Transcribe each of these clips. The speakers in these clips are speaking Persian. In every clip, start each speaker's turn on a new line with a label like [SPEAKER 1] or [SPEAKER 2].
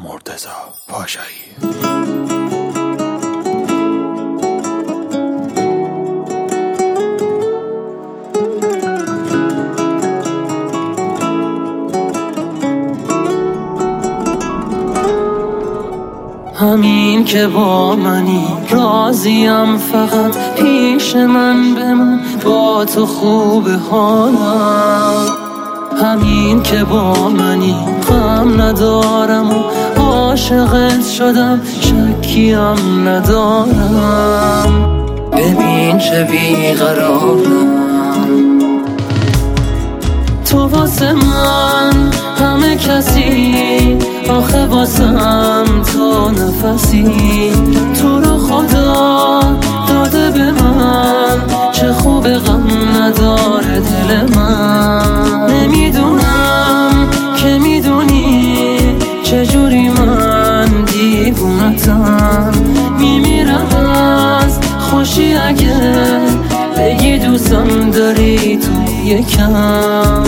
[SPEAKER 1] مرتضی پاشایی.
[SPEAKER 2] همین که با منی راضیم، فقط پیش من بمون، با تو خوب حالم. همین که با منی غم ندارم و عاشقت شدم، شکیم ندارم. ببین چه بیقرارم، تو واسه من همه کسی، آخه واسم تو نفسی. تو رو خدا داده به من، چه خوب غم نداره دل من. نمیدونم که میدونی چجوری من دیوونتم، میمیرم از خوشی اگه بگی دوستم داری تو یکم.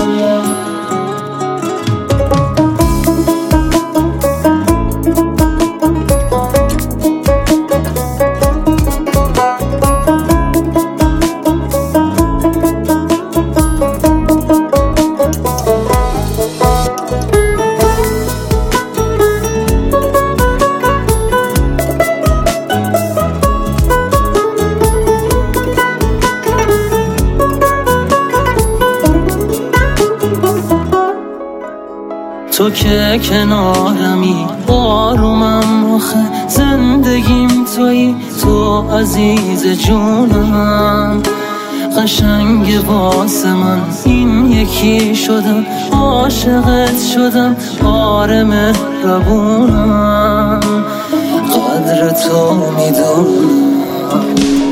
[SPEAKER 2] تو که کنارمی آرومم، آخه زندگیم تویی، تو عزیز جونم. قشنگ واسه من این یکی شدم، عاشقت شدم، آره مهربونم. قدر تو میدونم،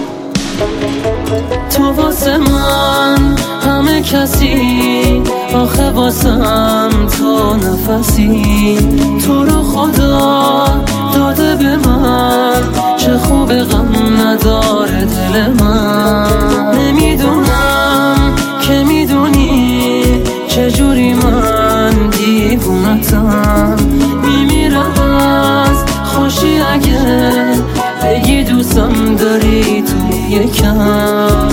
[SPEAKER 2] تو واسه من همه کسی، آخه واسم تو نفسی. تو رو خدا داده به من، چه خوب غم نداره دل من. نمیدونم که میدونی چجوری من دیوونتم، میمیرم از خوشی اگه بگی دوستم داری تو یکم.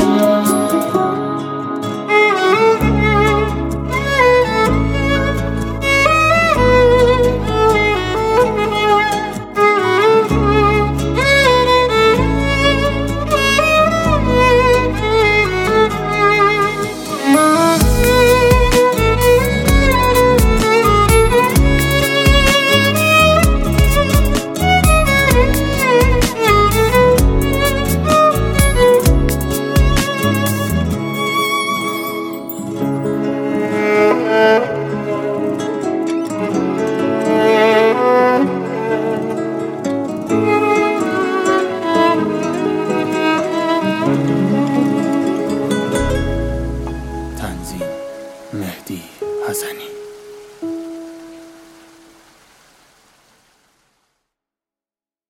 [SPEAKER 1] تنظیم مهدی حسنی.